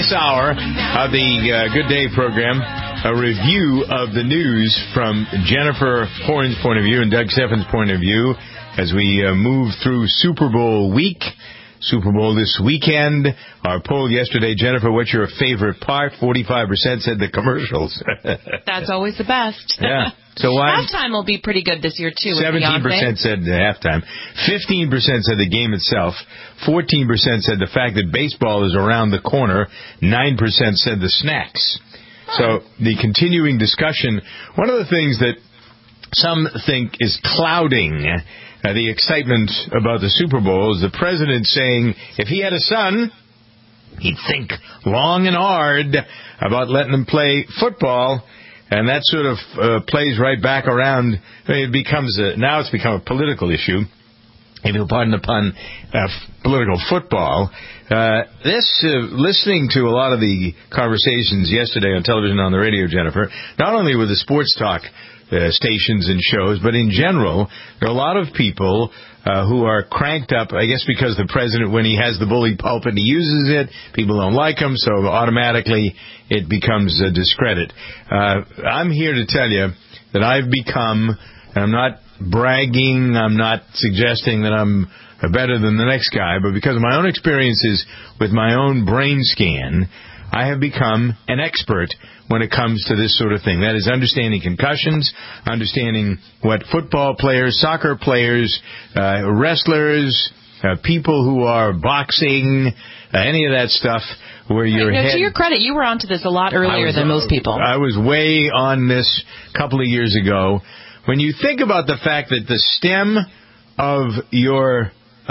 this hour of the Good Day program, a review of the news from Jennifer Horn's point of view and Doug Steffen's point of view as we move through Super Bowl week. Super Bowl this weekend. Our poll yesterday, Jennifer, what's your favorite part? 45% said the commercials. That's always the best. Yeah. So why? Halftime will be pretty good this year, too. 17% said the halftime. 15% said the game itself. 14% said the fact that baseball is around the corner. 9% said the snacks. So the continuing discussion, one of the things that some think is clouding the excitement about the Super Bowl is the president saying if he had a son, he'd think long and hard about letting him play football. And that sort of plays right back around. It becomes now it's become a political issue. If you'll pardon the pun, political football. Listening to a lot of the conversations yesterday on television, on the radio, Jennifer, not only with the sports talk stations and shows, but in general, there are a lot of people who are cranked up, I guess because the president, when he has the bully pulpit, he uses it, people don't like him, so automatically it becomes a discredit. I'm here to tell you that I've become, and I'm not bragging, I'm not suggesting that I'm better than the next guy, but because of my own experiences with my own brain scan, I have become an expert when it comes to this sort of thing. That is understanding concussions, understanding what football players, soccer players, wrestlers, people who are boxing, any of that stuff where your head... To your credit, you were onto this a lot earlier than most people. I was way on this a couple of years ago. When you think about the fact that the stem of your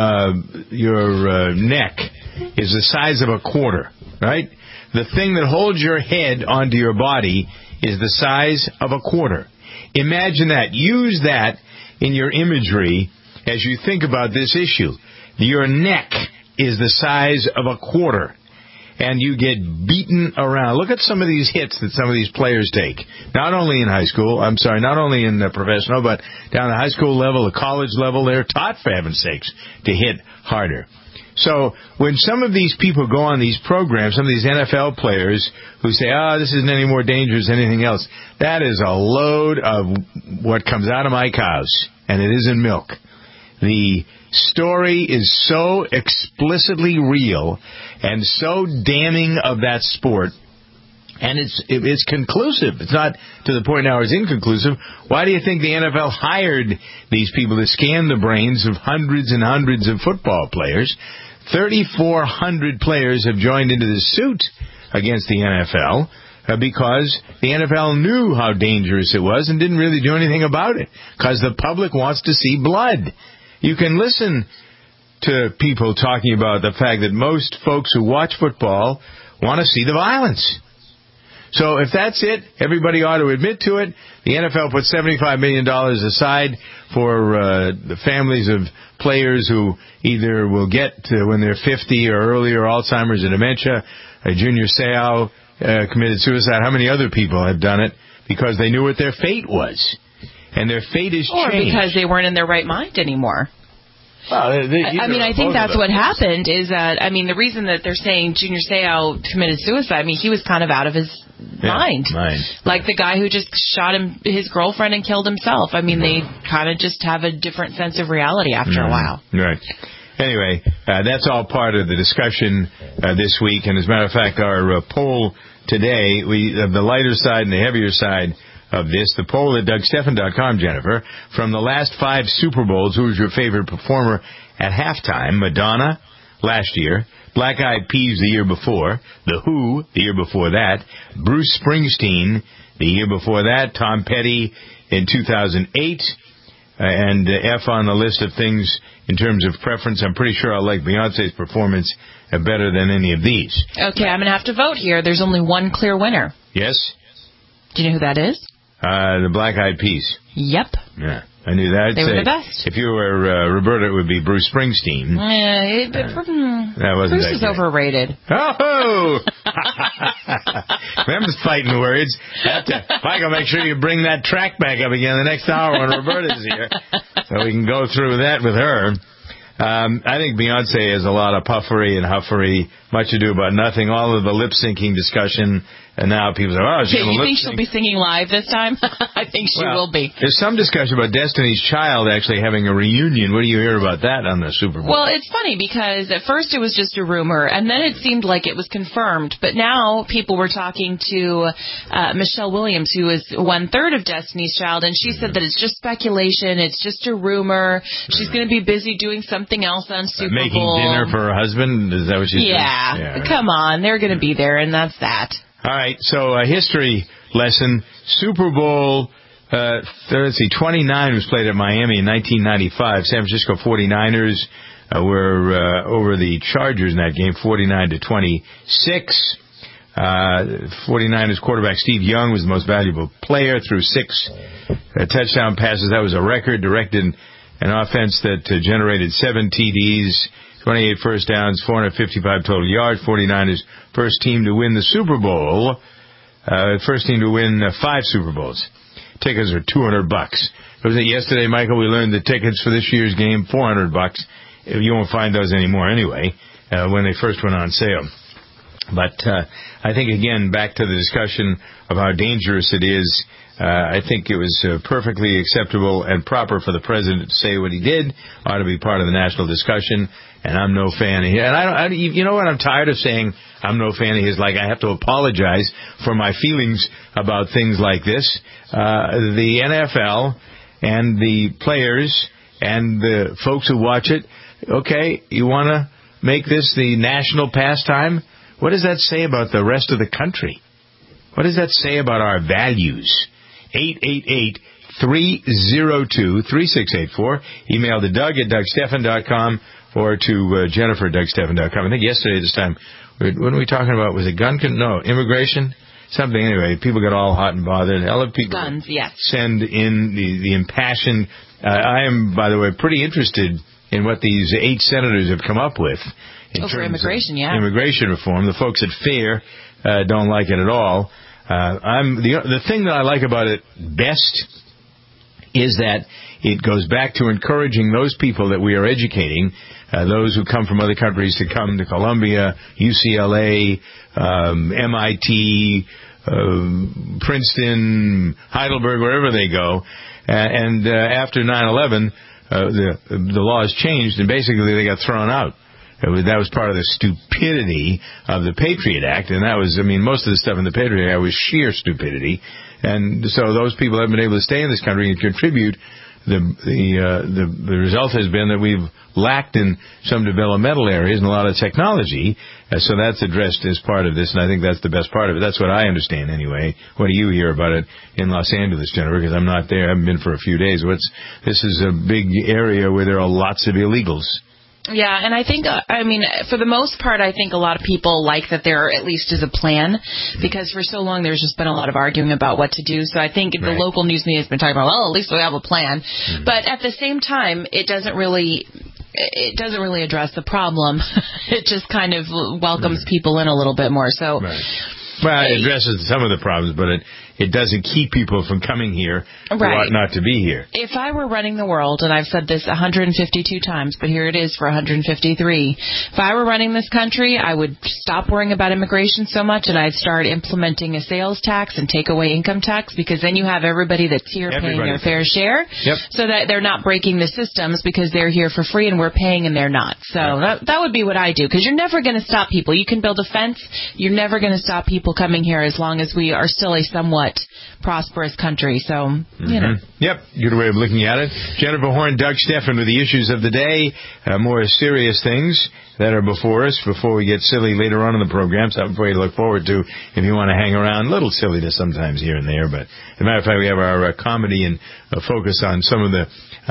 neck is the size of a quarter, right? The thing that holds your head onto your body is the size of a quarter. Imagine that. Use that in your imagery as you think about this issue. Your neck is the size of a quarter, and you get beaten around. Look at some of these hits that some of these players take. Not only in high school, not only in the professional, but down the high school level, the college level, they're taught, for heaven's sakes, to hit harder. So when some of these people go on these programs, some of these NFL players who say, this isn't any more dangerous than anything else, that is a load of what comes out of my cows, and it isn't milk. The story is so explicitly real and so damning of that sport, and it's conclusive. It's not to the point now it's inconclusive. Why do you think the NFL hired these people to scan the brains of hundreds and hundreds of football players? 3,400 players have joined into the suit against the NFL because the NFL knew how dangerous it was and didn't really do anything about it because the public wants to see blood. You can listen to people talking about the fact that most folks who watch football want to see the violence. So if that's it, everybody ought to admit to it. The NFL put $75 million aside for the families of players who either will get when they're 50 or earlier Alzheimer's or dementia. Junior Seau committed suicide. How many other people have done it because they knew what their fate was? And their fate is changed. Or because they weren't in their right mind anymore. Well, I think that's what happened is that, the reason that they're saying Junior Seau committed suicide, he was kind of out of his mind. Like the guy who just shot his girlfriend and killed himself. They kind of just have a different sense of reality after a while. Right. Anyway, that's all part of the discussion this week. And as a matter of fact, our poll today, the lighter side and the heavier side of this, the poll at DougSteffen.com, Jennifer, from the last 5 Super Bowls, who was your favorite performer at halftime? Madonna last year, Black Eyed Peas the year before, The Who the year before that, Bruce Springsteen the year before that, Tom Petty in 2008, and F on the list of things in terms of preference. I'm pretty sure I'll like Beyonce's performance better than any of these. Okay, I'm going to have to vote here. There's only one clear winner. Yes? Do you know who that is? The Black Eyed Peas. Yep. Yeah, I knew that. They were the best. If you were Roberta, it would be Bruce Springsteen. That wasn't Bruce is overrated. Oh! Them's fighting words. Michael, make sure you bring that track back up again the next hour when Roberta's here, so we can go through that with her. I think Beyonce has a lot of puffery and huffery Much Ado About Nothing, all of the lip-syncing discussion, and now people say, oh, she's going to lip-sync. You think she'll be singing live this time? I think she will be. There's some discussion about Destiny's Child actually having a reunion. What do you hear about that on the Super Bowl? Well, it's funny because at first it was just a rumor, and then it seemed like it was confirmed. But now people were talking to Michelle Williams, who is 1/3 of Destiny's Child, and she said that it's just speculation, it's just a rumor. She's going to be busy doing something else on Super Making Bowl. Making dinner for her husband? Is that what she's doing? Yeah, right. Come on, they're going to be there, and that's that. All right, so a history lesson. Super Bowl, 29 was played at Miami in 1995. San Francisco 49ers were over the Chargers in that game, 49-26. 49ers quarterback Steve Young was the most valuable player, threw 6 touchdown passes. That was a record. Directed an offense that generated 7 TDs, 28 first downs, 455 total yards. 49ers first team to win the Super Bowl. First team to win 5 Super Bowls. Tickets are $200. Was it yesterday, Michael? We learned the tickets for this year's game, $400. You won't find those anymore anyway, when they first went on sale. But I think, again, back to the discussion of how dangerous it is, I think it was perfectly acceptable and proper for the president to say what he did. Ought to be part of the national discussion. And I'm no fan of his. And you know what? I'm tired of saying I'm no fan of his. Like, I have to apologize for my feelings about things like this. The NFL and the players and the folks who watch it, okay, you want to make this the national pastime? What does that say about the rest of the country? What does that say about our values? 888-302-3684. Email to Doug at DougStephan.com or to Jennifer at DougStephan.com. I think yesterday this time, what were we talking about? Was it immigration? Something. Anyway, people got all hot and bothered. All the people Guns, yes. Send in the impassioned. I am, by the way, pretty interested in what these 8 senators have come up with. For immigration, yeah. Immigration reform. The folks at FAIR don't like it at all. The thing that I like about it best is that it goes back to encouraging those people that we are educating, those who come from other countries, to come to Columbia, UCLA, MIT, Princeton, Heidelberg, wherever they go. And after 9/11, the laws changed, and basically they got thrown out. That was part of the stupidity of the Patriot Act, and that was, most of the stuff in the Patriot Act was sheer stupidity. And so those people have been able to stay in this country and contribute. The result has been that we've lacked in some developmental areas and a lot of technology. So that's addressed as part of this, and I think that's the best part of it. That's what I understand anyway. What do you hear about it in Los Angeles, Jennifer? Because I'm not there. I haven't been for a few days. This is a big area where there are lots of illegals. Yeah, and I think, for the most part, I think a lot of people like that there at least is a plan, because for so long there's just been a lot of arguing about what to do. So I think the local news media has been talking about, well, at least we have a plan. Mm-hmm. But at the same time, it doesn't really address the problem. It just kind of welcomes people in a little bit more. So. Right. Well, it addresses some of the problems, but it doesn't keep people from coming here who ought not to be here. If I were running the world, and I've said this 152 times, but here it is for 153, if I were running this country, I would stop worrying about immigration so much, and I'd start implementing a sales tax and take away income tax, because then you have everybody that's here paying their fair share, so that they're not breaking the systems because they're here for free and we're paying and they're not. So that would be what I do, because you're never going to stop people. You can build a fence. You're never going to stop people coming here as long as we are still a somewhat prosperous country. So, you know. Yep, good way of looking at it. Jennifer Horn, Doug Stephan with the issues of the day, more serious things that are before us before we get silly later on in the program. Something for you to look forward to if you want to hang around. A little silliness sometimes here and there, but as a matter of fact, we have our comedy and focus on some of the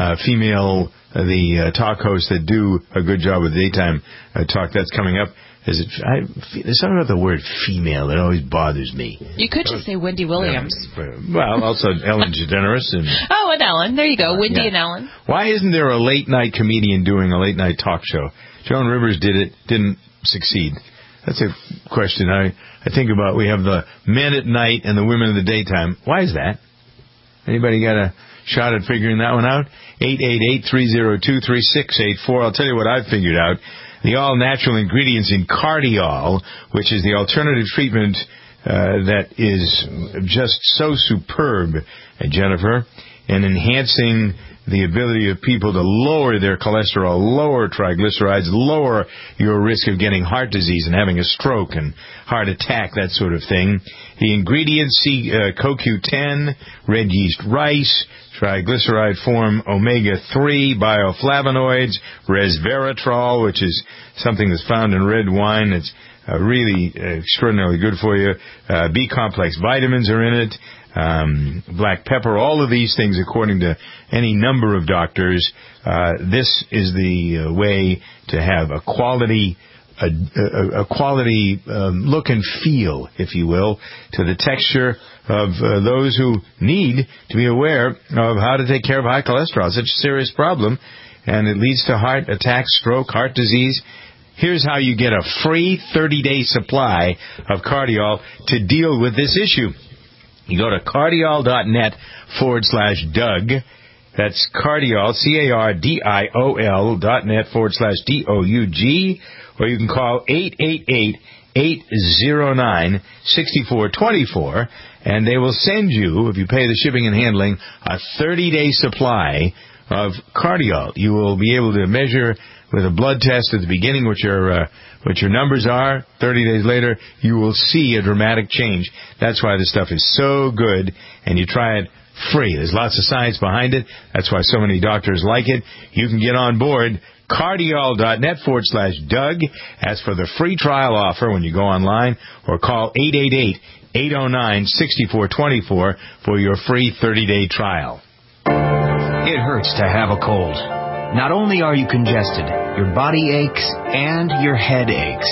female talk hosts that do a good job with daytime talk. That's coming up. There's something about the word female that always bothers me. You could just say Wendy Williams. Well, also Ellen DeGeneres. And Ellen. There you go. Wendy and Ellen. Why isn't there a late-night comedian doing a late-night talk show? Joan Rivers did it, didn't succeed. That's a question I think about. We have the men at night and the women in the daytime. Why is that? Anybody got a shot at figuring that one out? 888-302-3684. I'll tell you what I've figured out. the all-natural ingredients in Cardiol, which is the alternative treatment that is just so superb, Jennifer, in enhancing the ability of people to lower their cholesterol, lower triglycerides, lower your risk of getting heart disease and having a stroke and heart attack, that sort of thing. The ingredients, CoQ10, red yeast rice, triglyceride form omega-3, bioflavonoids, resveratrol, which is something that's found in red wine. It's really extraordinarily good for you. B-complex vitamins are in it. Black pepper, all of these things, according to any number of doctors, this is the way to have a quality look and feel, if you will, to the texture of those who need to be aware of how to take care of high cholesterol. It's such a serious problem, and it leads to heart attack, stroke, heart disease. Here's how you get a free 30-day supply of Cardiol to deal with this issue. You go to cardiol.net/Doug. That's Cardiol, CARDIOL.net/DOUG. Or you can call 888-809-6424, and they will send you, if you pay the shipping and handling, a 30-day supply of Cardiol. You will be able to measure with a blood test at the beginning what your numbers are. 30 days later, you will see a dramatic change. That's why this stuff is so good, and you try it free. There's lots of science behind it. That's why so many doctors like it. You can get on board cardiol.net/Doug. Ask for the free trial offer when you go online, or call 888-809-6424 for your free 30-day trial. It hurts to have a cold. Not only are you congested, your body aches and your head aches.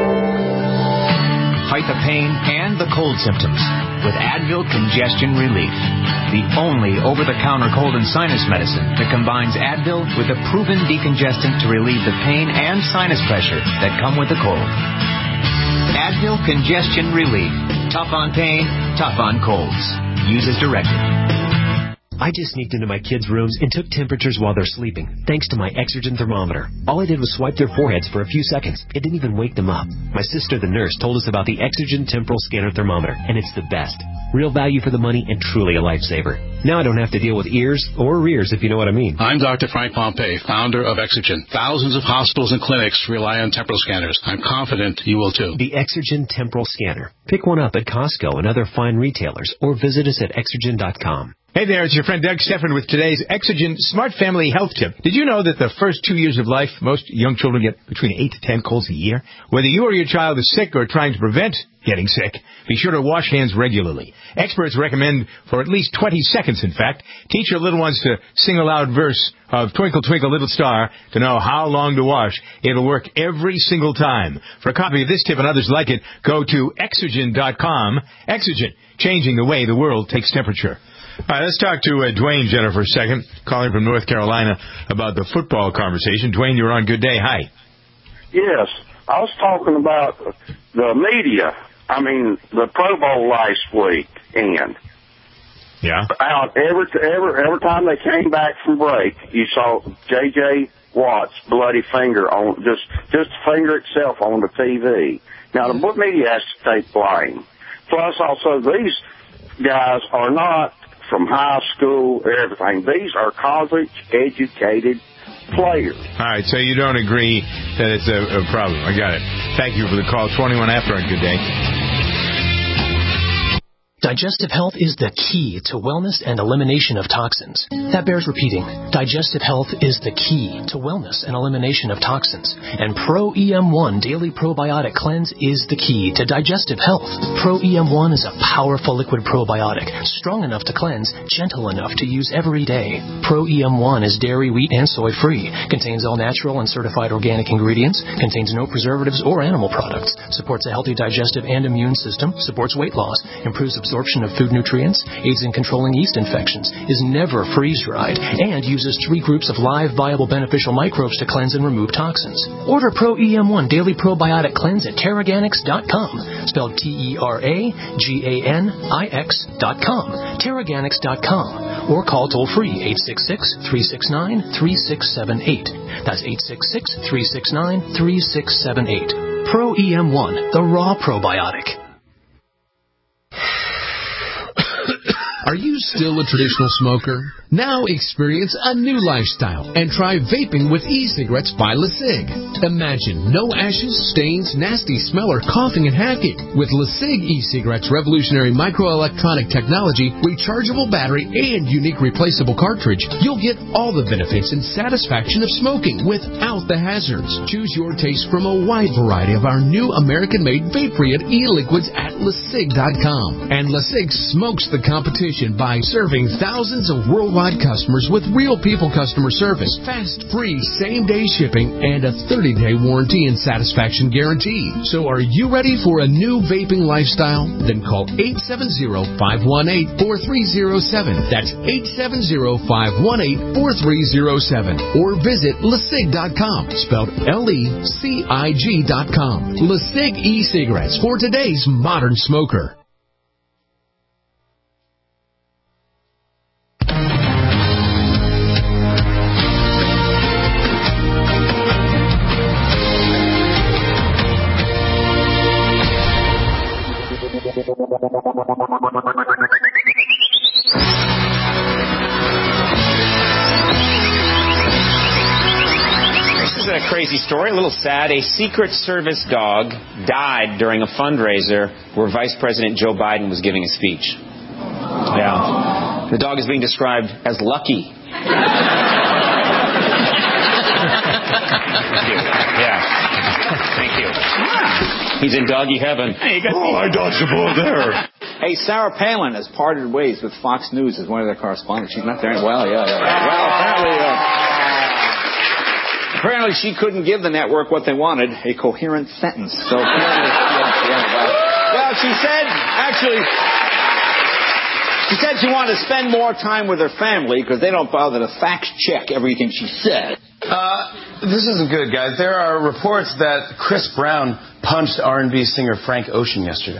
Fight the pain and the cold symptoms with Advil Congestion Relief, the only over-the-counter cold and sinus medicine that combines Advil with a proven decongestant to relieve the pain and sinus pressure that come with the cold. Advil Congestion Relief. Tough on pain, tough on colds. Use as directed. I just sneaked into my kids' rooms and took temperatures while they're sleeping, thanks to my Exergen thermometer. All I did was swipe their foreheads for a few seconds. It didn't even wake them up. My sister, the nurse, told us about the Exergen Temporal Scanner Thermometer, and it's the best. Real value for the money and truly a lifesaver. Now I don't have to deal with ears or rears, if you know what I mean. I'm Dr. Frank Pompey, founder of Exergen. Thousands of hospitals and clinics rely on temporal scanners. I'm confident you will too. The Exergen Temporal Scanner. Pick one up at Costco and other fine retailers, or visit us at Exergen.com. Hey there, it's your friend Doug Stephan with today's Exergen Smart Family Health Tip. Did you know that the first 2 years of life, most young children get between 8 to 10 colds a year? Whether you or your child is sick or trying to prevent getting sick, be sure to wash hands regularly. Experts recommend for at least 20 seconds, in fact. Teach your little ones to sing a loud verse of Twinkle, Twinkle, Little Star to know how long to wash. It'll work every single time. For a copy of this tip and others like it, go to Exergen.com. Exergen, changing the way the world takes temperature. All right, let's talk to Dwayne, Jennifer, for a second, calling from North Carolina about the football conversation. Dwayne, you're on. Good day. Hi. Yes, I was talking about the media. I mean, the Pro Bowl last week, and out every time they came back from break, you saw J.J. Watt's bloody finger on just the finger itself on the TV. Now the media has to take blame. Plus, also these guys are not from high school or everything. These are college-educated players. All right, so you don't agree that it's a problem. I got it. Thank you for the call. 21 after on Good Day. Digestive health is the key to wellness and elimination of toxins. That bears repeating. Digestive health is the key to wellness and elimination of toxins. And Pro EM1 Daily Probiotic Cleanse is the key to digestive health. Pro EM1 is a powerful liquid probiotic, strong enough to cleanse, gentle enough to use every day. Pro EM1 is dairy, wheat, and soy-free, contains all natural and certified organic ingredients, contains no preservatives or animal products, supports a healthy digestive and immune system, supports weight loss, improves absorption of food nutrients, aids in controlling yeast infections, is never freeze-dried, and uses 3 groups of live, viable, beneficial microbes to cleanse and remove toxins. Order Pro EM1 Daily Probiotic Cleanse at Teraganix.com, spelled Teraganix.com, Teraganix.com, or call toll-free 866-369-3678. That's 866-369-3678. Pro EM1, the raw probiotic. Are you still a traditional smoker? Now experience a new lifestyle and try vaping with e-cigarettes by LeSig. Imagine no ashes, stains, nasty smell, or coughing and hacking. With LeSig e-cigarettes' revolutionary microelectronic technology, rechargeable battery, and unique replaceable cartridge, you'll get all the benefits and satisfaction of smoking without the hazards. Choose your taste from a wide variety of our new American-made vape-free e-liquids at LeSig.com. And LeSig smokes the competition by serving thousands of worldwide customers with real people customer service, fast, free, same-day shipping, and a 30-day warranty and satisfaction guarantee. So are you ready for a new vaping lifestyle? Then call 870-518-4307. That's 870-518-4307. Or visit LeSig.com, spelled LECIG.com. LeSig e-cigarettes for today's modern smoker. This is a crazy story, a little sad. A Secret Service dog died during a fundraiser where Vice President Joe Biden was giving a speech. Yeah. The dog is being described as lucky. Thank you. Yeah. Thank you. He's in doggy heaven. Hey, I dodged a bullet there. Hey, Sarah Palin has parted ways with Fox News as one of their correspondents. She's not there. Well, yeah. Well, apparently she couldn't give the network what they wanted, a coherent sentence. So, well, she said she wanted to spend more time with her family because they don't bother to fact check everything she said. This isn't good, guys. There are reports that Chris Brown punched R&B singer Frank Ocean yesterday.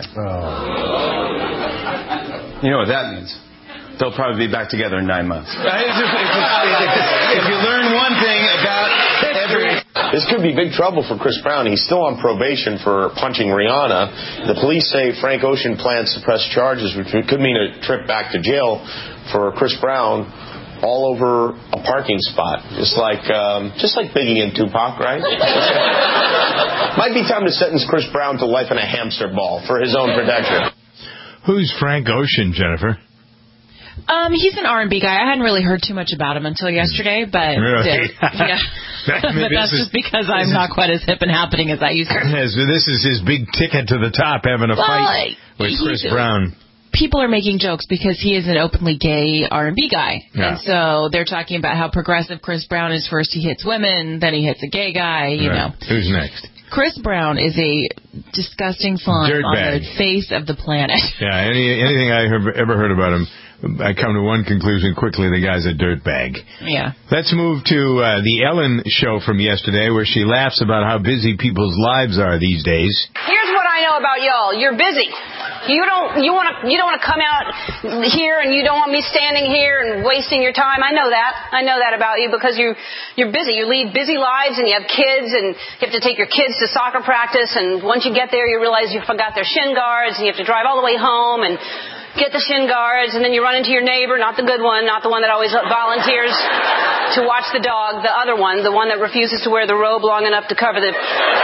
You know what that means. They'll probably be back together in 9 months. If you learn one thing about This could be big trouble for Chris Brown. He's still on probation for punching Rihanna. The police say Frank Ocean plans to press charges, which could mean a trip back to jail for Chris Brown all over a parking spot. Just like Biggie and Tupac, right? Might be time to sentence Chris Brown to life in a hamster ball for his own protection. Who's Frank Ocean, Jennifer? He's an R&B guy. I hadn't really heard too much about him until yesterday, but really? Yeah. But that's just because I'm not quite as hip and happening as I used to. This is his big ticket to the top, having a fight with Chris Brown. People are making jokes because he is an openly gay R&B guy. Yeah. And so they're talking about how progressive Chris Brown is. First he hits women, then he hits a gay guy, you know. Who's next? Chris Brown is a disgusting slime on the face of the planet. Yeah, anything I ever heard about him, I come to one conclusion quickly: the guy's a dirtbag. Yeah. Let's move to the Ellen show from yesterday, where she laughs about how busy people's lives are these days. Here's what I know about y'all: you're busy. You don't want to come out here, and you don't want me standing here and wasting your time. I know that about you because you're busy. You lead busy lives, and you have kids, and you have to take your kids to soccer practice. And once you get there, you realize you forgot their shin guards, and you have to drive all the way home and get the shin guards, and then you run into your neighbor, not the good one, not the one that always volunteers to watch the dog, the other one, the one that refuses to wear the robe long enough to cover his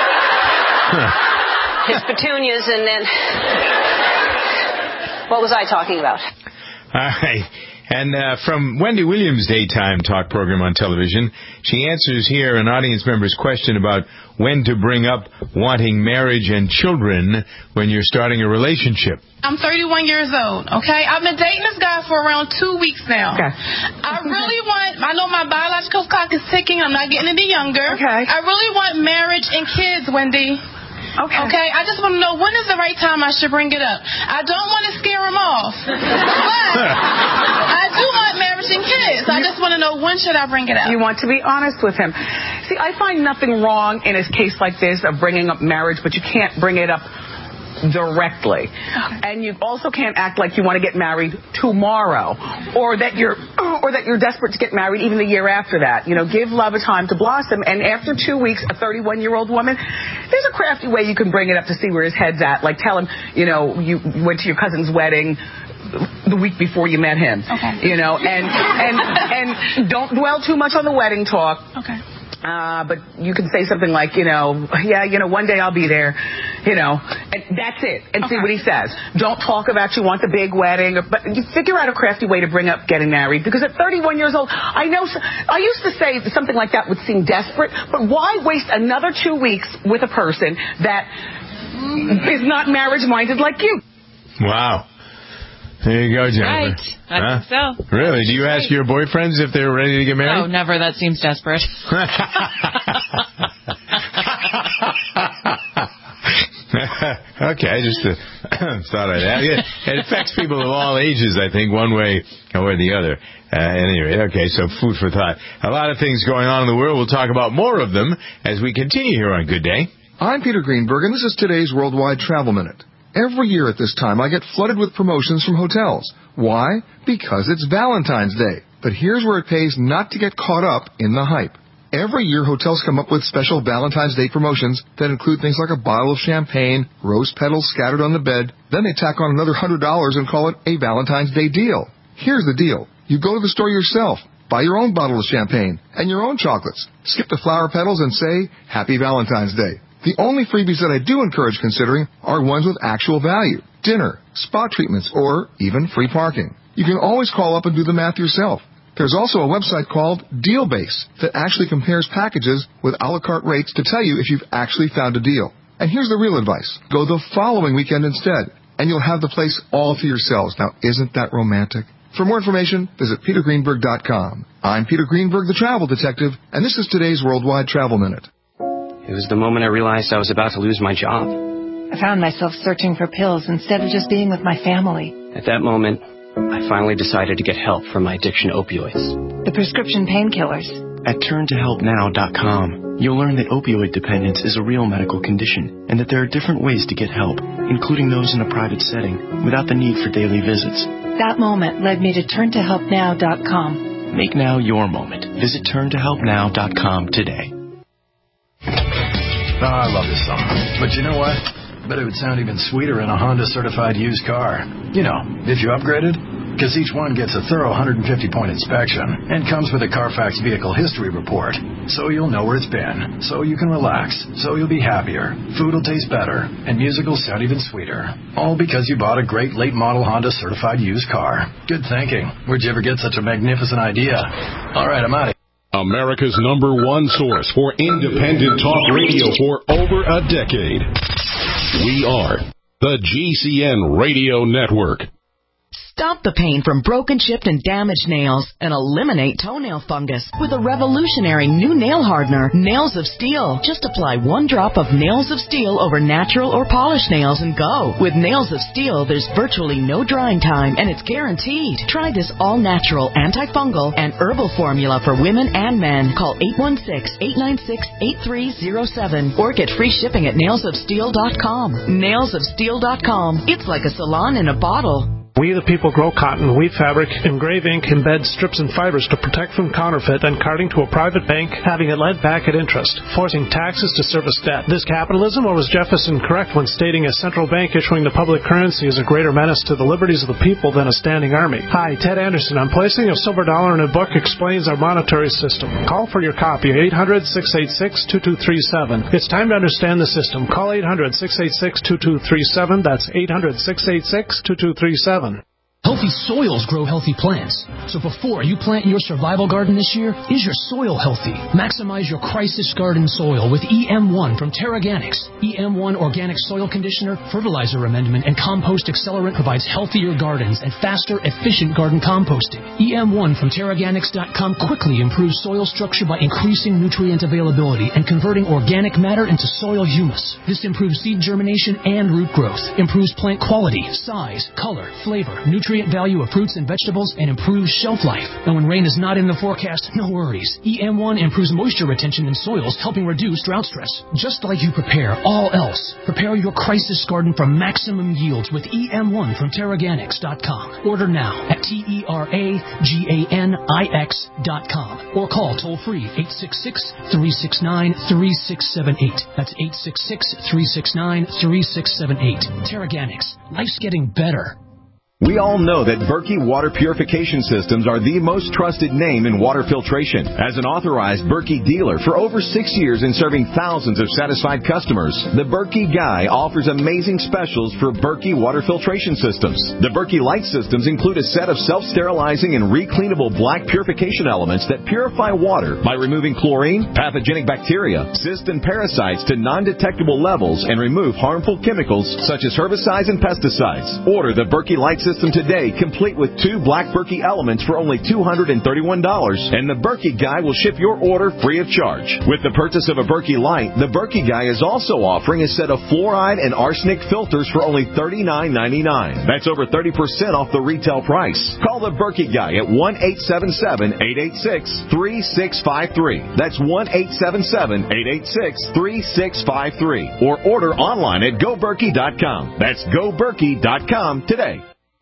petunias, and then... What was I talking about? All right. And from Wendy Williams' daytime talk program on television, she answers here an audience member's question about when to bring up wanting marriage and children when you're starting a relationship. I'm 31 years old, okay? I've been dating this guy for around 2 weeks now. Okay. I know my biological clock is ticking. I'm not getting any younger. Okay. I really want marriage and kids, Wendy. Okay, I just want to know when is the right time I should bring it up. I don't want to scare him off, but I do want marriage and kids. I just want to know when should I bring it up. You want to be honest with him. See, I find nothing wrong in a case like this of bringing up marriage, but you can't bring it up directly. And you also can't act like you want to get married tomorrow, or that you're desperate to get married even the year after that. You know, give love a time to blossom. And after 2 weeks, a 31-year-old woman, there's a crafty way you can bring it up to see where his head's at. Like tell him, you know, you went to your cousin's wedding the week before you met him. Okay. You know, and don't dwell too much on the wedding talk. Okay. But you can say something like, you know, yeah, you know, one day I'll be there, you know, and that's it. And see what he says. Don't talk about you want the big wedding, but you figure out a crafty way to bring up getting married. Because at 31 years old, I used to say something like that would seem desperate, but why waste another 2 weeks with a person that is not marriage-minded like you? Wow. There you go, Jennifer. Right. I think so. Really? Do you ask your boyfriends if they're ready to get married? Oh, never. That seems desperate. Okay, I just thought I'd ask. It affects people of all ages, I think, one way or the other. Anyway, okay, so food for thought. A lot of things going on in the world. We'll talk about more of them as we continue here on Good Day. I'm Peter Greenberg, and this is today's Worldwide Travel Minute. Every year at this time, I get flooded with promotions from hotels. Why? Because it's Valentine's Day. But here's where it pays not to get caught up in the hype. Every year, hotels come up with special Valentine's Day promotions that include things like a bottle of champagne, rose petals scattered on the bed. Then they tack on another $100 and call it a Valentine's Day deal. Here's the deal. You go to the store yourself, buy your own bottle of champagne and your own chocolates. Skip the flower petals and say, Happy Valentine's Day. The only freebies that I do encourage considering are ones with actual value. Dinner, spa treatments, or even free parking. You can always call up and do the math yourself. There's also a website called DealBase that actually compares packages with a la carte rates to tell you if you've actually found a deal. And here's the real advice. Go the following weekend instead, and you'll have the place all to yourselves. Now, isn't that romantic? For more information, visit petergreenberg.com. I'm Peter Greenberg, the travel detective, and this is today's Worldwide Travel Minute. It was the moment I realized I was about to lose my job. I found myself searching for pills instead of just being with my family. At that moment, I finally decided to get help from my addiction to opioids. The prescription painkillers. At turntohelpnow.com, you'll learn that opioid dependence is a real medical condition and that there are different ways to get help, including those in a private setting, without the need for daily visits. That moment led me to turntohelpnow.com. Make now your moment. Visit turntohelpnow.com today. Oh, I love this song. But you know what? I bet it would sound even sweeter in a Honda certified used car. You know, if you upgraded. Because each one gets a thorough 150-point inspection and comes with a Carfax Vehicle History Report. So you'll know where it's been. So you can relax. So you'll be happier. Food will taste better. And music will sound even sweeter. All because you bought a great late-model Honda certified used car. Good thinking. Where'd you ever get such a magnificent idea? All right, I'm out of here. America's #1 source for independent talk radio for over a decade. We are the GCN Radio Network. Stop the pain from broken, chipped, and damaged nails and eliminate toenail fungus with a revolutionary new nail hardener, Nails of Steel. Just apply 1 drop of Nails of Steel over natural or polished nails and go. With Nails of Steel, there's virtually no drying time, and it's guaranteed. Try this all-natural, antifungal, and herbal formula for women and men. Call 816-896-8307 or get free shipping at nailsofsteel.com. Nailsofsteel.com. It's like a salon in a bottle. We the people grow cotton, weave fabric, engrave ink, embed strips and fibers to protect from counterfeit and carting to a private bank, having it lent back at interest, forcing taxes to service debt. This capitalism, or was Jefferson correct when stating a central bank issuing the public currency is a greater menace to the liberties of the people than a standing army? Hi, Ted Anderson. I'm placing a silver dollar in a book explains our monetary system. Call for your copy, 800-686-2237. It's time to understand the system. Call 800-686-2237. That's 800-686-2237. Healthy soils grow healthy plants. So before you plant your survival garden this year, is your soil healthy? Maximize your crisis garden soil with EM1 from Terraganics. EM1 Organic Soil Conditioner, Fertilizer Amendment, and Compost Accelerant provides healthier gardens and faster, efficient garden composting. EM1 from Terraganics.com quickly improves soil structure by increasing nutrient availability and converting organic matter into soil humus. This improves seed germination and root growth, improves plant quality, size, color, flavor, nutrient nutrient value of fruits and vegetables and improves shelf life. And when rain is not in the forecast, no worries. EM1 improves moisture retention in soils, helping reduce drought stress. Just like you prepare all else, prepare your crisis garden for maximum yields with EM1 from Terraganics.com. Order now at TerraGanix.com or call toll-free 866-369-3678. That's 866-369-3678. Terraganics. Life's getting better. We all know that Berkey Water Purification Systems are the most trusted name in water filtration. As an authorized Berkey dealer for over 6 years and serving thousands of satisfied customers, the Berkey Guy offers amazing specials for Berkey Water Filtration Systems. The Berkey Light Systems include a set of self-sterilizing and recleanable black purification elements that purify water by removing chlorine, pathogenic bacteria, cysts, and parasites to non-detectable levels and remove harmful chemicals such as herbicides and pesticides. Order the Berkey Light System today, complete with 2 black Berkey elements for only $231, and the Berkey Guy will ship your order free of charge. With the purchase of a Berkey Light, the Berkey Guy is also offering a set of fluoride and arsenic filters for only $39.99. That's over 30% off the retail price. Call the Berkey Guy at 1-877-886-3653. That's 1-877-886-3653. Or order online at GoBerkey.com. That's GoBerkey.com today.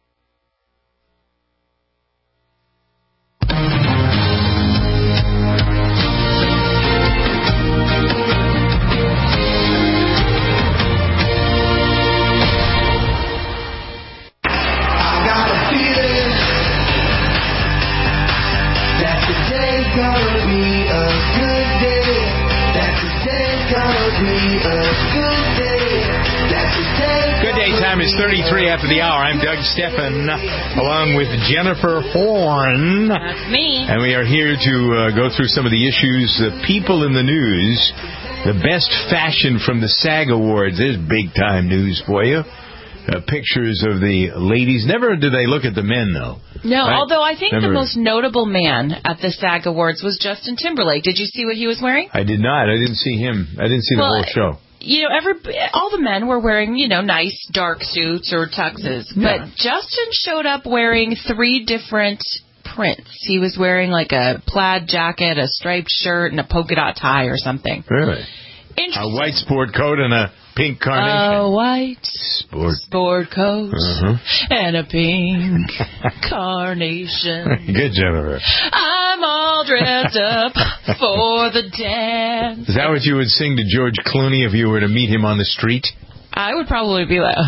Good day time is 33 after the hour. I'm Doug Stephan, along with Jennifer Horn. That's me. And we are here to go through some of the issues, the people in the news, the best fashion from the SAG Awards. There's big-time news for you. Pictures of the ladies. Never do they look at the men, though. No, right? Although I think Never. the most notable man at the SAG Awards was Justin Timberlake. Did you see what he was wearing? I did not. I didn't see him. I didn't see the whole show. You know, all the men were wearing, nice dark suits or tuxes. Yeah. But Justin showed up wearing 3 different prints. He was wearing like a plaid jacket, a striped shirt, and a polka dot tie or something. Really? A white sport coat and a pink carnation. A white sport coat and a pink carnation. Good, Jennifer. I'm all dressed up for the dance. Is that what you would sing to George Clooney if you were to meet him on the street? I would probably be like,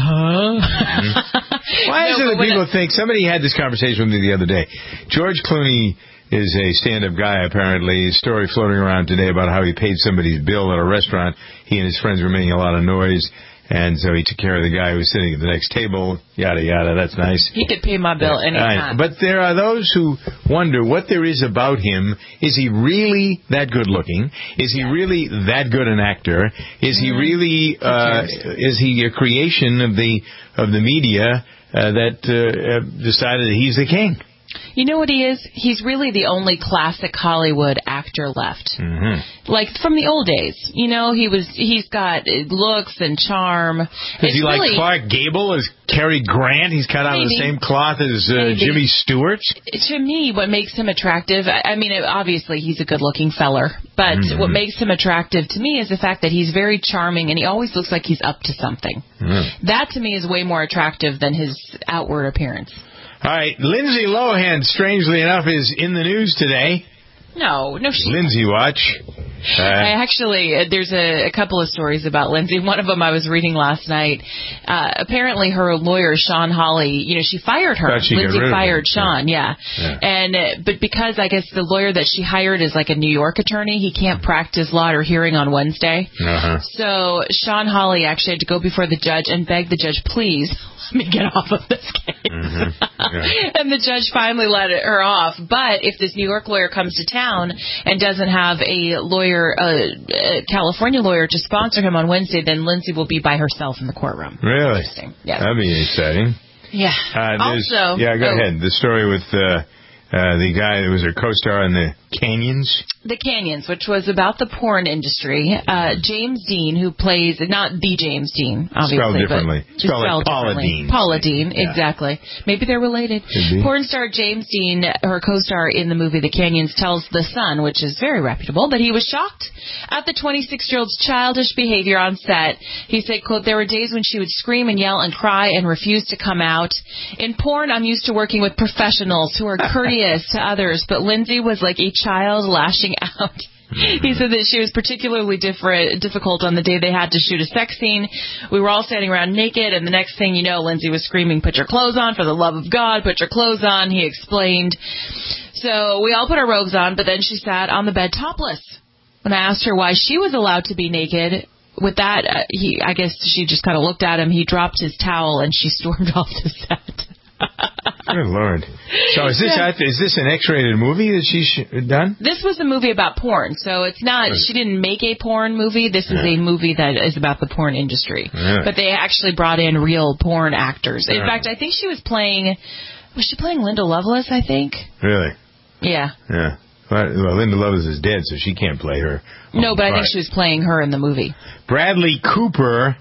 Why is it that people think... Somebody had this conversation with me the other day. George Clooney is a stand-up guy, apparently. A story floating around today about how he paid somebody's bill at a restaurant. He and his friends were making a lot of noise, and so he took care of the guy who was sitting at the next table. Yada, yada. That's nice. He could pay my bill anytime. But there are those who wonder what there is about him. Is he really that good-looking? Is he really that good an actor? Is he really... is he a creation of the media that decided that he's the king? You know what he is? He's really the only classic Hollywood actor left. Like from the old days. He's got looks and charm. Is he like Clark Gable? Is Cary Grant? He's cut out of the same cloth as Jimmy Stewart? To me, what makes him attractive, obviously he's a good-looking feller, but what makes him attractive to me is the fact that he's very charming and he always looks like he's up to something. That to me is way more attractive than his outward appearance. All right, Lindsay Lohan, strangely enough, is in the news today. No, she... Lindsay Watch. There's a couple of stories about Lindsay. One of them I was reading last night. Apparently her lawyer, Sean Hawley, she fired her. Lindsay fired Sean, yeah. But because I guess the lawyer that she hired is like a New York attorney, he can't practice law at her hearing on Wednesday. So Sean Hawley actually had to go before the judge and beg the judge, please, let me get off of this case. And the judge finally let her off. But if this New York lawyer comes to town and doesn't have a lawyer, a California lawyer to sponsor him on Wednesday, then Lindsay will be by herself in the courtroom. Really? Yeah. That'd be exciting. Yeah. Go ahead. The story with the guy that was her co-star in The Canyons. The Canyons, which was about the porn industry. James Dean, who plays, not the James Dean, obviously. Spelled differently. But spelled like Paula Dean. Paula Dean, exactly. Maybe they're related. Porn star James Dean, her co-star in the movie The Canyons, tells The Sun, which is very reputable, that he was shocked at the 26-year-old's childish behavior on set. He said, quote, there were days when she would scream and yell and cry and refuse to come out. In porn, I'm used to working with professionals who are courteous to others, but Lindsay was like a child lashing out. He said that she was particularly difficult on the day they had to shoot a sex scene. We were all standing around naked, and the next thing you know, Lindsay was screaming, put your clothes on, for the love of God, put your clothes on, he explained. So we all put our robes on, but then she sat on the bed topless. When I asked her why she was allowed to be naked, with that, I guess she just kind of looked at him. He dropped his towel, and she stormed off the set. Good Lord. So is this an X-rated movie that she's done? This was a movie about porn, so it's not, she didn't make a porn movie. This is a movie that is about the porn industry. Really? But they actually brought in real porn actors. In fact, I think was she playing Linda Lovelace, I think? Really? Yeah. Yeah. Well, Linda Lovelace is dead, so she can't play her. No, but I think she was playing her in the movie. Bradley Cooper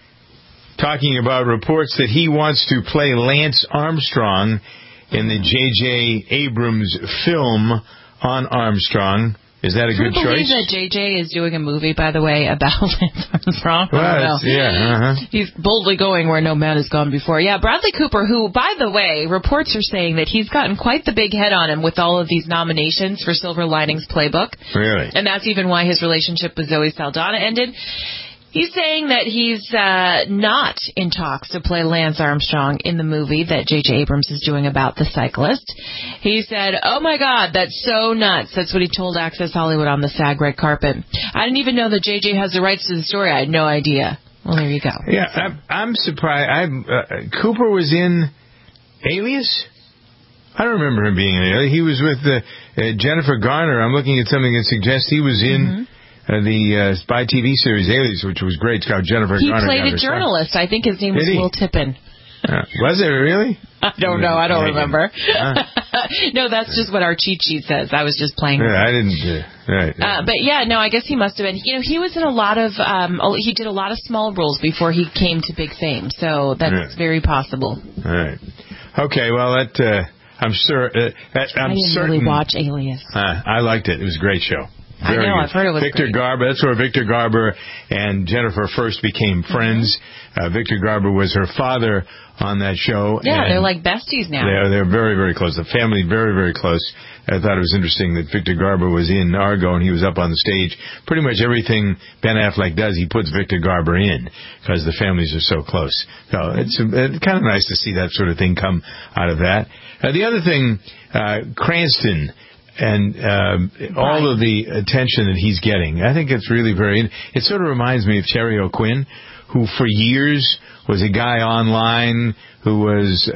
talking about reports that he wants to play Lance Armstrong in the J.J. Abrams film on Armstrong. Is that a good choice? Can you believe that J.J. is doing a movie, by the way, about Lance Armstrong? Well, yeah. He's boldly going where no man has gone before. Yeah, Bradley Cooper, who, by the way, reports are saying that he's gotten quite the big head on him with all of these nominations for Silver Linings Playbook. Really? And that's even why his relationship with Zoe Saldana ended. He's saying that he's not in talks to play Lance Armstrong in the movie that J.J. Abrams is doing about the cyclist. He said, oh, my God, that's so nuts. That's what he told Access Hollywood on the SAG red carpet. I didn't even know that J.J. has the rights to the story. I had no idea. Well, there you go. Yeah, I'm surprised. Cooper was in Alias? I don't remember him being in Alias. He was with Jennifer Garner. I'm looking at something that suggests he was in... the Spy TV series Alias, which was great. It's got Jennifer Garner. He played a journalist. I think his name was Will Tippin. Was it really? I don't know. I don't remember. No, that's just what our cheat sheet says. I was just playing. Yeah, I didn't. Right. But yeah, no, I guess he must have been. You know, he was in a lot of. He did a lot of small roles before he came to big fame. So that's very possible. All right. Okay. Well, that I'm sure. I didn't really watch Alias. I liked it. It was a great show. I know, I've heard it was Victor Garber, that's where Victor Garber and Jennifer first became friends. Victor Garber was her father on that show. Yeah, they're like besties now. They're very, very close. The family, very, very close. I thought it was interesting that Victor Garber was in Argo and he was up on the stage. Pretty much everything Ben Affleck does, he puts Victor Garber in because the families are so close. So it's kind of nice to see that sort of thing come out of that. The other thing, Cranston... And all of the attention that he's getting, I think it's really it sort of reminds me of Terry O'Quinn, who for years was a guy online who was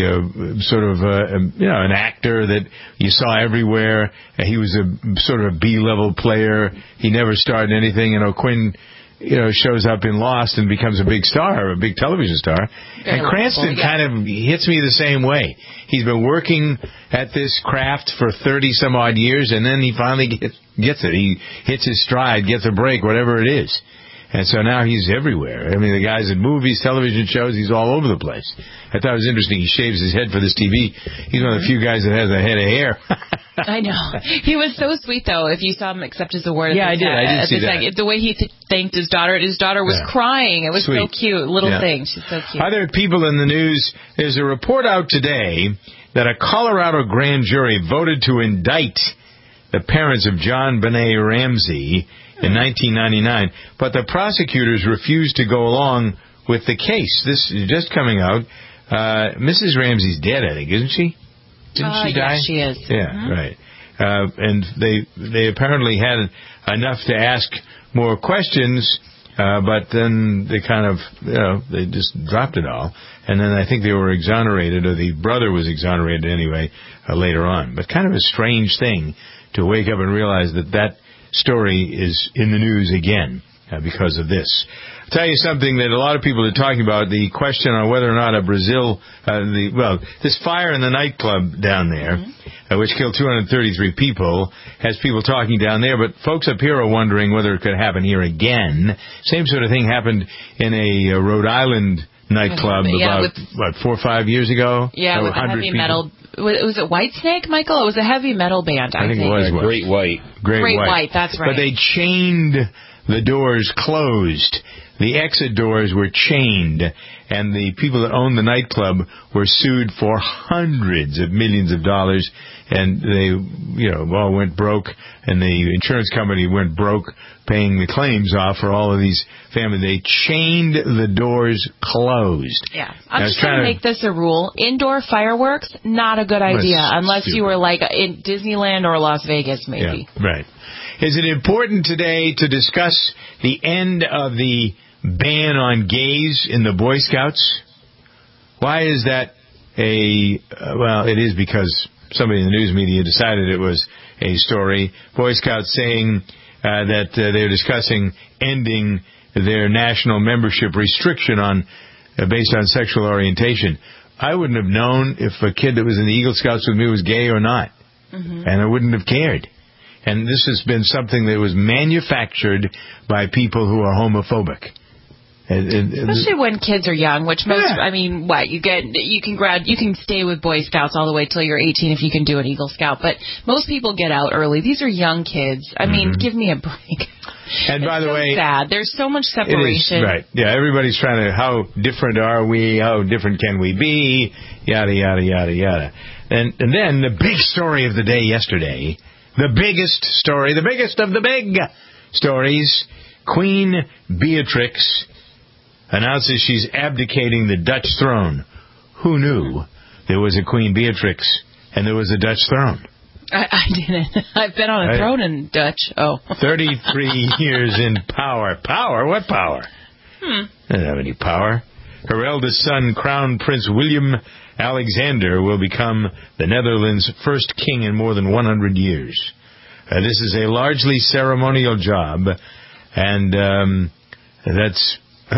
a sort of an actor that you saw everywhere. He was a sort of a B-level player. He never starred in anything, and O'Quinn shows up in Lost and becomes a big star, a big television star. And Cranston kind of hits me the same way. He's been working at this craft for 30-some-odd years, and then he finally gets it. He hits his stride, gets a break, whatever it is. And so now he's everywhere. I mean, the guy's in movies, television shows, he's all over the place. I thought it was interesting. He shaves his head for this TV. He's one of the few guys that has a head of hair. I know. He was so sweet, though, if you saw him accept his award. Yeah, I did see that. The way he thanked his daughter. His daughter was crying. It was so cute. Little thing. She's so cute. Other people in the news, there's a report out today that a Colorado grand jury voted to indict the parents of John Benet Ramsey in 1999, but the prosecutors refused to go along with the case. This is just coming out. Mrs. Ramsey's dead, I think, isn't she? Didn't she die? Yes, she is. Yeah, right. And they apparently had enough to ask more questions, but then they kind of, they just dropped it all. And then I think they were exonerated, or the brother was exonerated anyway, later on. But kind of a strange thing to wake up and realize that story is in the news again because of this. tell you something that a lot of people are talking about, the question on whether or not a this fire in the nightclub down there, which killed 233 people, has people talking down there, but folks up here are wondering whether it could happen here again. Same sort of thing happened in a Rhode Island nightclub about 4 or 5 years ago. Yeah, with a heavy metal. Was it Whitesnake, Michael? It was a heavy metal band, I think. It was Great White. Great White, that's right. But they chained the doors closed. The exit doors were chained, and the people that owned the nightclub were sued for hundreds of millions of dollars, and they, all went broke, and the insurance company went broke paying the claims off for all of these families. They chained the doors closed. Yeah. I'm just trying to make this a rule. Indoor fireworks, not a good idea, unless you were like in Disneyland or Las Vegas, maybe. Yeah, right. Is it important today to discuss the end of the ban on gays in the Boy Scouts? Why is that it is because somebody in the news media decided it was a story. Boy Scouts saying that they're discussing ending their national membership restriction based on sexual orientation. I wouldn't have known if a kid that was in the Eagle Scouts with me was gay or not. And I wouldn't have cared. And this has been something that was manufactured by people who are homophobic. Especially when kids are young, which most, you can stay with Boy Scouts all the way till you're 18 if you can do an Eagle Scout, but most people get out early. These are young kids. Give me a break. And by the way, sad. There's so much separation. It is, right. Yeah, everybody's trying to, how different are we? How different can we be? Yada, yada, yada, yada. And then the big story of the day yesterday, the biggest story, the biggest of the big stories, Queen Beatrix announces she's abdicating the Dutch throne. Who knew there was a Queen Beatrix and there was a Dutch throne? I didn't. I've been on a throne in Dutch. 33 years in power. Power? What power? Doesn't have any power. Her eldest son, Crown Prince William Alexander, will become the Netherlands' first king in more than 100 years. This is a largely ceremonial job, and that's...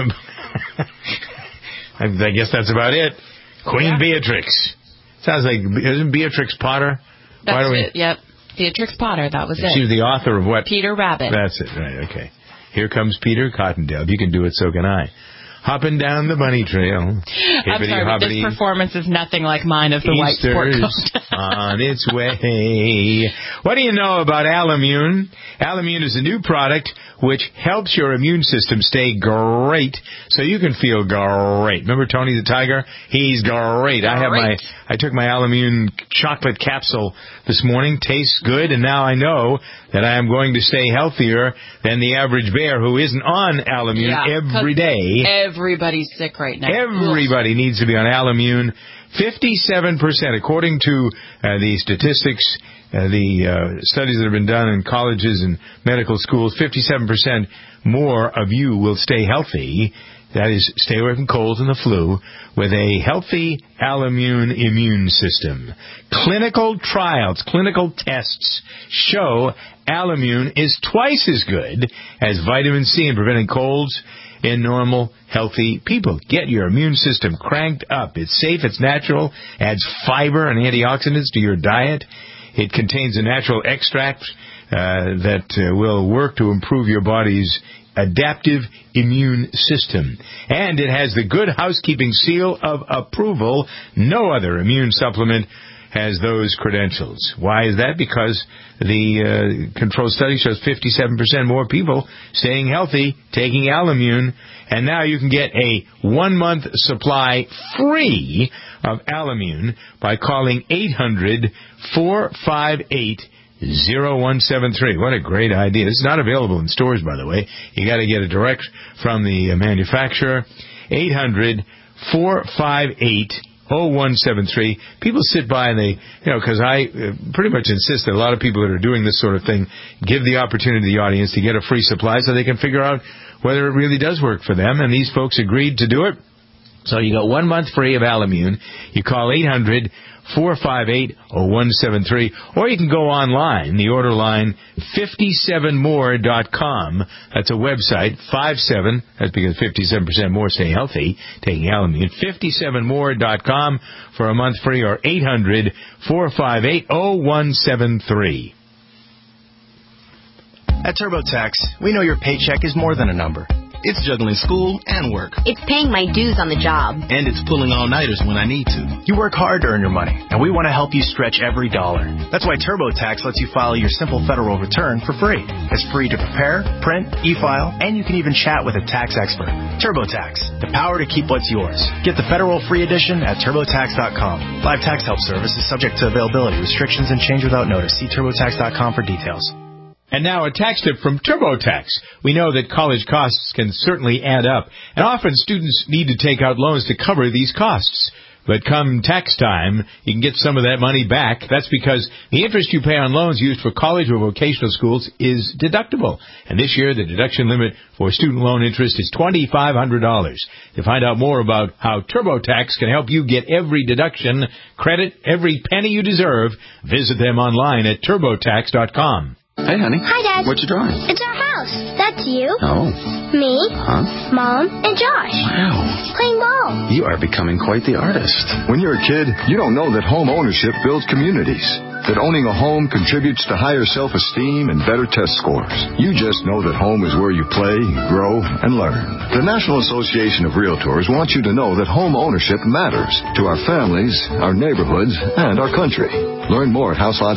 I guess that's about it. Queen Beatrix. Sounds like, isn't Beatrix Potter? That's it, yep. Beatrix Potter, that was it. She was the author of what? Peter Rabbit. That's it, right, okay. Here comes Peter Cottontail. If you can do it, so can I. Hopping down the bunny trail. I'm sorry, but this performance is nothing like mine of the white sport coat. On its way. What do you know about Alimune? Alimune is a new product which helps your immune system stay great so you can feel great. Remember Tony the Tiger? He's great. I took my Alimune chocolate capsule this morning. Tastes good, and now I know that I am going to stay healthier than the average bear who isn't on Alimune every day. Everybody's sick right now. Everybody needs to be on Alimune. 57%, according to the statistics, the studies that have been done in colleges and medical schools, 57% more of you will stay healthy. That is, stay away from colds and the flu with a healthy Alimune immune system. Clinical trials, clinical tests show Alimune is twice as good as vitamin C in preventing colds in normal, healthy people. Get your immune system cranked up. It's safe, it's natural, adds fiber and antioxidants to your diet. It contains a natural extract that will work to improve your body's adaptive immune system. And it has the Good Housekeeping seal of approval. No other immune supplement has those credentials. Why is that? Because the controlled study shows 57% more people staying healthy taking Alimune, and now you can get a 1-month supply free of Alimune by calling 800-458-0173. What a great idea. This is not available in stores, by the way. You got to get it direct from the manufacturer. 800-458-0173. People sit by and they, because I pretty much insist that a lot of people that are doing this sort of thing give the opportunity to the audience to get a free supply so they can figure out whether it really does work for them. And these folks agreed to do it. So you got 1 month free of Alimune. You call 800-458-0173, or you can go online, the order line, 57more.com. That's a website, 57, that's because 57% more stay healthy, taking Alimune, 57more.com for a month free, or 800-458-0173. At TurboTax, we know your paycheck is more than a number. It's juggling school and work. It's paying my dues on the job. And it's pulling all-nighters when I need to. You work hard to earn your money, and we want to help you stretch every dollar. That's why TurboTax lets you file your simple federal return for free. It's free to prepare, print, e-file, and you can even chat with a tax expert. TurboTax, the power to keep what's yours. Get the federal free edition at TurboTax.com. Live tax help service is subject to availability, restrictions, and change without notice. See TurboTax.com for details. And now a tax tip from TurboTax. We know that college costs can certainly add up, and often students need to take out loans to cover these costs. But come tax time, you can get some of that money back. That's because the interest you pay on loans used for college or vocational schools is deductible. And this year, the deduction limit for student loan interest is $2,500. To find out more about how TurboTax can help you get every deduction, credit every penny you deserve, visit them online at TurboTax.com. Hey, honey. Hi, Dad. What you drawing? It's our house. That's you. Oh. Me. Huh? Mom. And Josh. Wow. Playing ball. You are becoming quite the artist. When you're a kid, you don't know that home ownership builds communities. That owning a home contributes to higher self-esteem and better test scores. You just know that home is where you play, grow, and learn. The National Association of Realtors wants you to know that home ownership matters to our families, our neighborhoods, and our country. Learn more at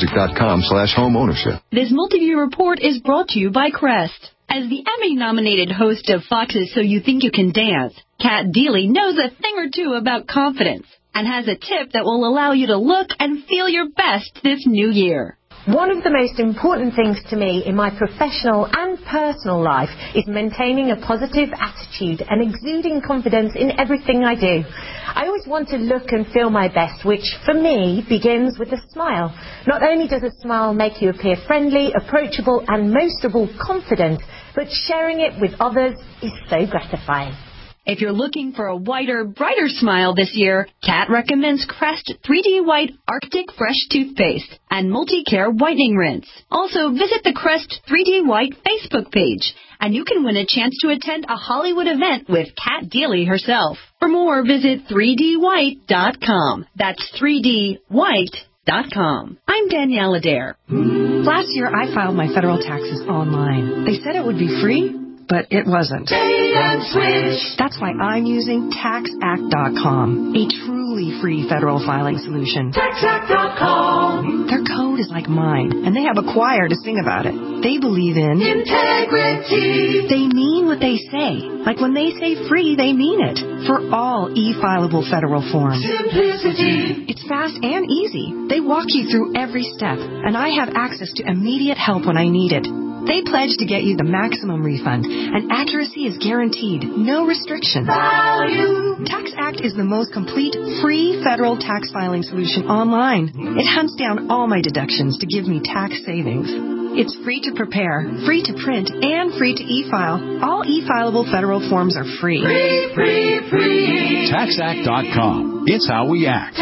houselogic.com/homeownership. This multi-view report is brought to you by Crest. As the Emmy-nominated host of Fox's So You Think You Can Dance, Kat Deely knows a thing or two about confidence and has a tip that will allow you to look and feel your best this new year. One of the most important things to me in my professional and personal life is maintaining a positive attitude and exuding confidence in everything I do. I always want to look and feel my best, which for me begins with a smile. Not only does a smile make you appear friendly, approachable, and most of all confident, but sharing it with others is so gratifying. If you're looking for a whiter, brighter smile this year, Kat recommends Crest 3D White Arctic Fresh Toothpaste and Multi-Care Whitening Rinse. Also, visit the Crest 3D White Facebook page, and you can win a chance to attend a Hollywood event with Kat Deely herself. For more, visit 3dwhite.com. That's 3dwhite.com. I'm Danielle Adair. Last year, I filed my federal taxes online. They said it would be free, but it wasn't. That's why I'm using TaxAct.com, a truly free federal filing solution. TaxAct.com. Their code is like mine, and they have a choir to sing about it. They believe in integrity. They mean what they say. Like when they say free, they mean it. For all e-fileable federal forms. Simplicity. It's fast and easy. They walk you through every step, and I have access to immediate help when I need it. They pledge to get you the maximum refund, and accuracy is guaranteed. No restrictions. Value. TaxAct is the most complete free federal tax filing solution online. It hunts down all my deductions to give me tax savings. It's free to prepare, free to print, and free to e-file. All e-fileable federal forms are free. Free. TaxAct.com. It's how we act.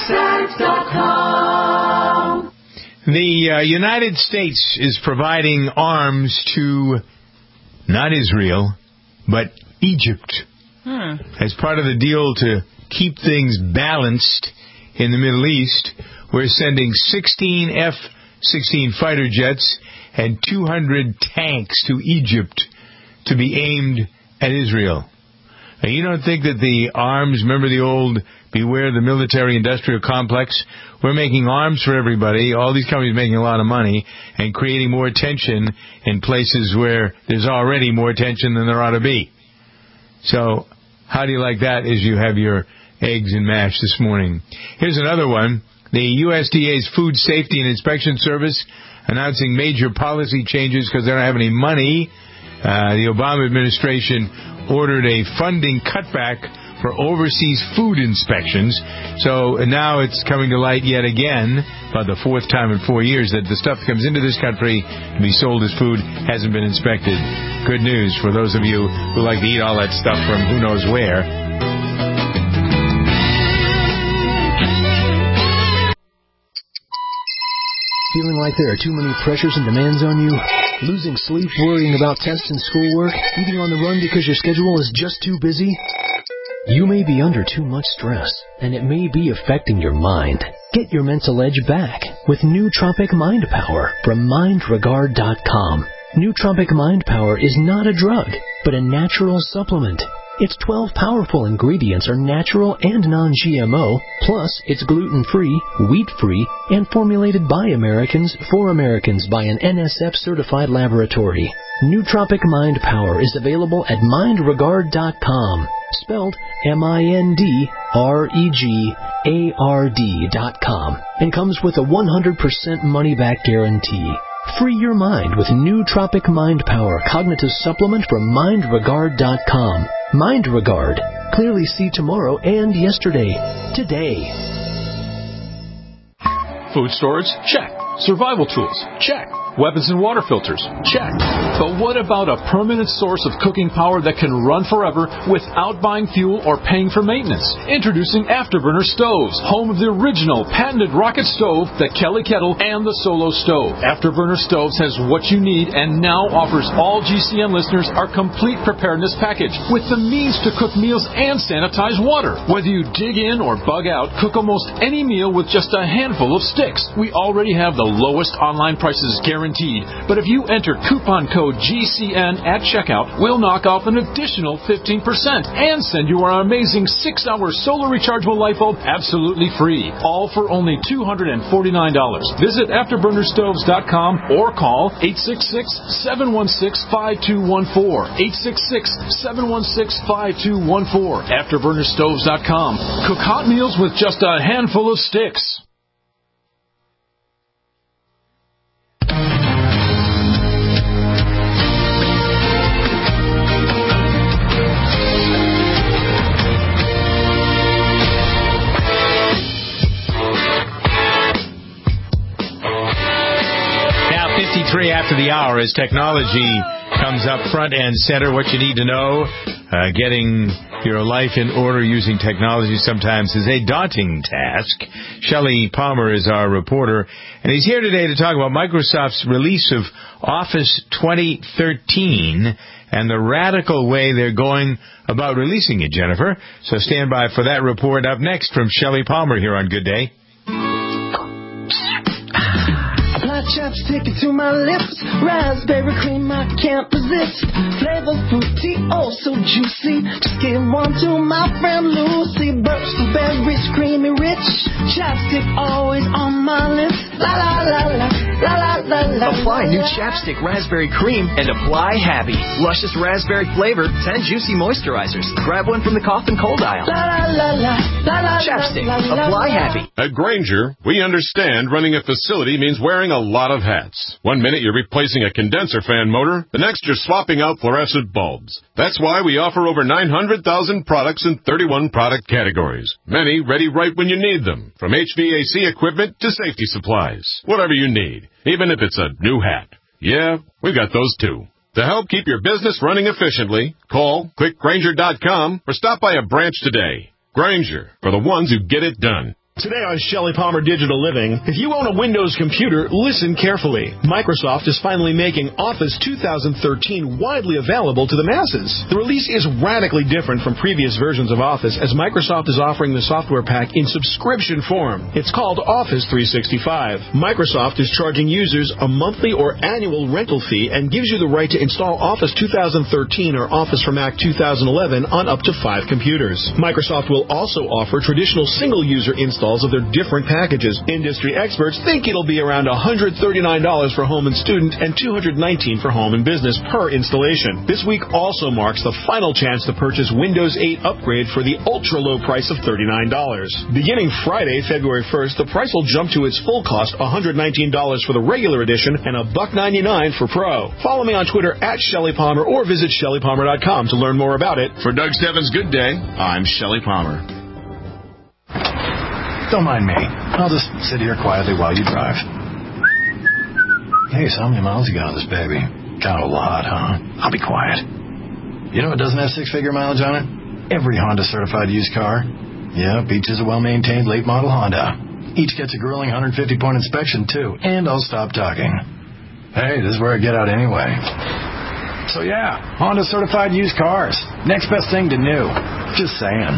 TaxAct.com. The United States is providing arms to not Israel, but Egypt. As part of the deal to keep things balanced in the Middle East, we're sending 16 F-16 fighter jets and 200 tanks to Egypt to be aimed at Israel. Now, you don't think that the arms, remember the old beware the military-industrial complex? We're making arms for everybody. All these companies making a lot of money and creating more tension in places where there's already more tension than there ought to be. So how do you like that as you have your eggs and mash this morning? Here's another one. The USDA's Food Safety and Inspection Service announcing major policy changes because they don't have any money. The Obama administration ordered a funding cutback for overseas food inspections. So now it's coming to light yet again, about the fourth time in 4 years, that the stuff that comes into this country to be sold as food hasn't been inspected. Good news for those of you who like to eat all that stuff from who knows where. Feeling like there are too many pressures and demands on you? Losing sleep worrying about tests and schoolwork? Eating on the run because your schedule is just too busy? You may be under too much stress, and it may be affecting your mind. Get your mental edge back with Nootropic Mind Power from MindRegard.com. Nootropic Mind Power is not a drug, but a natural supplement. Its 12 powerful ingredients are natural and non-GMO, plus it's gluten-free, wheat-free, and formulated by Americans for Americans by an NSF-certified laboratory. Nootropic Mind Power is available at MindRegard.com, spelled MindRegard.com, and comes with a 100% money-back guarantee. Free your mind with Nootropic Mind Power Cognitive Supplement from MindRegard.com. MindRegard. Clearly see tomorrow and yesterday. Today. Food storage? Check. Survival tools? Check. Weapons and water filters? Check. But what about a permanent source of cooking power that can run forever without buying fuel or paying for maintenance? Introducing Afterburner Stoves, home of the original patented rocket stove, the Kelly Kettle, and the Solo Stove. Afterburner Stoves has what you need and now offers all GCN listeners our complete preparedness package with the means to cook meals and sanitize water. Whether you dig in or bug out, cook almost any meal with just a handful of sticks. We already have the lowest online prices guaranteed. But if you enter coupon code GCN at checkout, we'll knock off an additional 15% and send you our amazing 6-hour solar rechargeable light bulb absolutely free. All for only $249. Visit AfterburnerStoves.com or call 866-716-5214. 866-716-5214. AfterburnerStoves.com. Cook hot meals with just a handful of sticks. After the hour, as technology comes up front and center, what you need to know, getting your life in order using technology sometimes is a daunting task. Shelley Palmer is our reporter, and he's here today to talk about Microsoft's release of Office 2013 and the radical way they're going about releasing it, Jennifer. So stand by for that report up next from Shelley Palmer here on Good Day. Chapstick to my lips, raspberry cream I can't resist. Flavor fruity, oh so juicy. Just give one to my friend Lucy. Burst the berries, creamy rich. Chapstick always on my lips. La la la la, la la la la. Apply new Chapstick raspberry cream and apply happy. Luscious raspberry flavor, 10 juicy moisturizers. Grab one from the cough and cold aisle. La la la la, la la. Chapstick, apply happy. At Grainger, we understand running a facility means wearing a lot of hats. One minute you're replacing a condenser fan motor, the next you're swapping out fluorescent bulbs. That's why we offer over 900,000 products in 31 product categories. Many ready right when you need them, from HVAC equipment to safety supplies. Whatever you need, even if it's a new hat. Yeah, we've got those too. To help keep your business running efficiently, call, click Grainger.com, or stop by a branch today. Grainger, for the ones who get it done. Today on Shelley Palmer Digital Living, if you own a Windows computer, listen carefully. Microsoft is finally making Office 2013 widely available to the masses. The release is radically different from previous versions of Office, as Microsoft is offering the software pack in subscription form. It's called Office 365. Microsoft is charging users a monthly or annual rental fee and gives you the right to install Office 2013 or Office for Mac 2011 on up to 5 computers. Microsoft will also offer traditional single-user installs of their different packages. Industry experts think it'll be around $139 for home and student and $219 for home and business per installation. This week also marks the final chance to purchase Windows 8 upgrade for the ultra-low price of $39. Beginning Friday, February 1st, the price will jump to its full cost, $119 for the regular edition and $199 for Pro. Follow me on Twitter at Shelley Palmer or visit ShelleyPalmer.com to learn more about it. For Doug Stebbins' Good Day, I'm Shelley Palmer. Don't mind me. I'll just sit here quietly while you drive. Hey, so how many miles you got on this baby? Kind of a lot, huh? I'll be quiet. You know what doesn't have 6-figure mileage on it? Every Honda certified used car. Yeah, Beach is a well-maintained late model Honda. Each gets a grueling 150-point inspection, too. And I'll stop talking. Hey, this is where I get out anyway. So, yeah, Honda certified used cars. Next best thing to new. Just saying.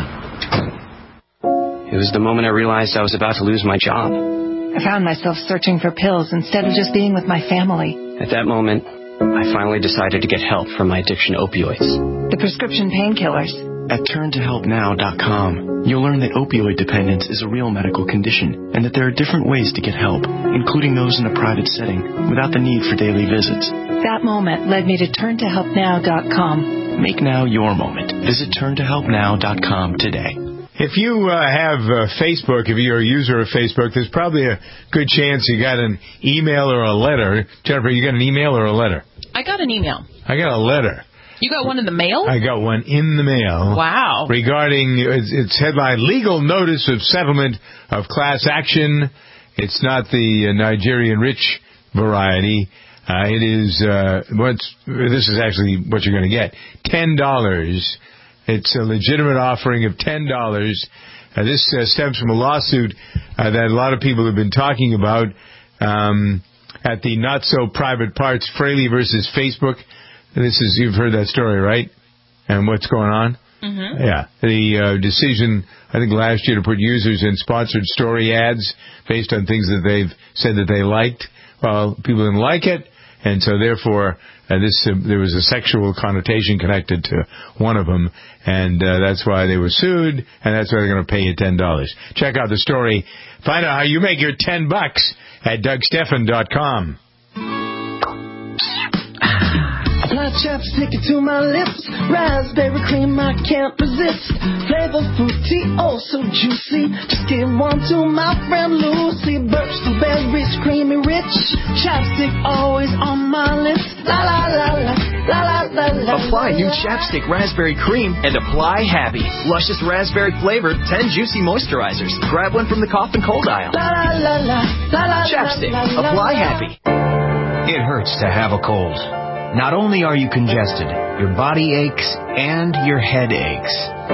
It was the moment I realized I was about to lose my job. I found myself searching for pills instead of just being with my family. At that moment, I finally decided to get help from my addiction to opioids. The prescription painkillers. At turntohelpnow.com, you'll learn that opioid dependence is a real medical condition and that there are different ways to get help, including those in a private setting, without the need for daily visits. That moment led me to turntohelpnow.com. Make now your moment. Visit turntohelpnow.com today. If you have Facebook, if you're a user of Facebook, there's probably a good chance you got an email or a letter. Jennifer, you got an email or a letter? I got an email. I got a letter. You got one in the mail? I got one in the mail. Wow. Regarding, it's headline, Legal Notice of Settlement of Class Action. It's not the Nigerian rich variety. It is, this is actually what you're going to get. $10. It's a legitimate offering of $10. This stems from a lawsuit that a lot of people have been talking about at the not-so-private parts, Fraley versus Facebook. You've heard that story, right? And what's going on? Mm-hmm. Yeah. The decision, I think, last year to put users in sponsored story ads based on things that they've said that they liked. Well, people didn't like it, and so therefore there was a sexual connotation connected to one of them, and that's why they were sued, and that's why they're going to pay you $10. Check out the story. Find out how you make your $10 at DougStephan.com. Apply chapstick to my lips. Raspberry cream I can't resist. Flavor fruity, oh so juicy. Just give one to my friend Lucy. Birch berries, creamy rich. Chapstick always on my lips. La la la la la la la. Apply new chapstick raspberry cream and apply happy. Luscious raspberry flavor, 10 juicy moisturizers. Grab one from the cough and cold aisle. La la la la la. Chapstick. Apply happy. It hurts to have a cold. Not only are you congested, your body aches and your head aches.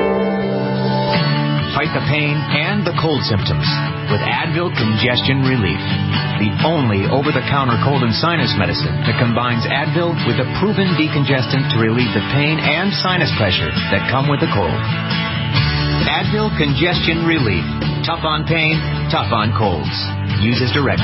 Fight the pain and the cold symptoms with Advil Congestion Relief, the only over-the-counter cold and sinus medicine that combines Advil with a proven decongestant to relieve the pain and sinus pressure that come with the cold. Advil Congestion Relief. Tough on pain, tough on colds. Use as directed.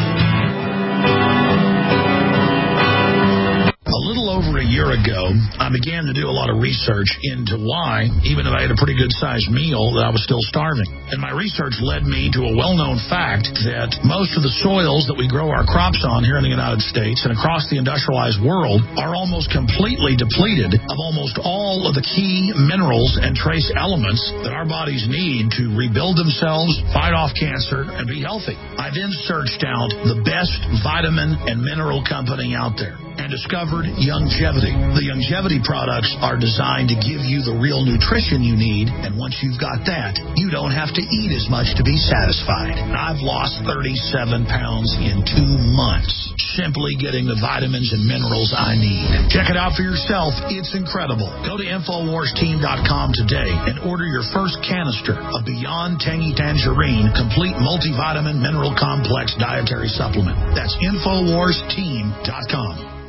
A little over a year ago, I began to do a lot of research into why, even if I had a pretty good-sized meal, that I was still starving. And my research led me to a well-known fact that most of the soils that we grow our crops on here in the United States and across the industrialized world are almost completely depleted of almost all of the key minerals and trace elements that our bodies need to rebuild themselves, fight off cancer, and be healthy. I then searched out the best vitamin and mineral company out there and discovered Youngevity. The Youngevity products are designed to give you the real nutrition you need, and once you've got that, you don't have to eat as much to be satisfied. I've lost 37 pounds in 2 months, simply getting the vitamins and minerals I need. Check it out for yourself. It's incredible. Go to InfoWarsTeam.com today and order your first canister of Beyond Tangy Tangerine Complete Multivitamin Mineral Complex Dietary Supplement. That's InfoWarsTeam.com.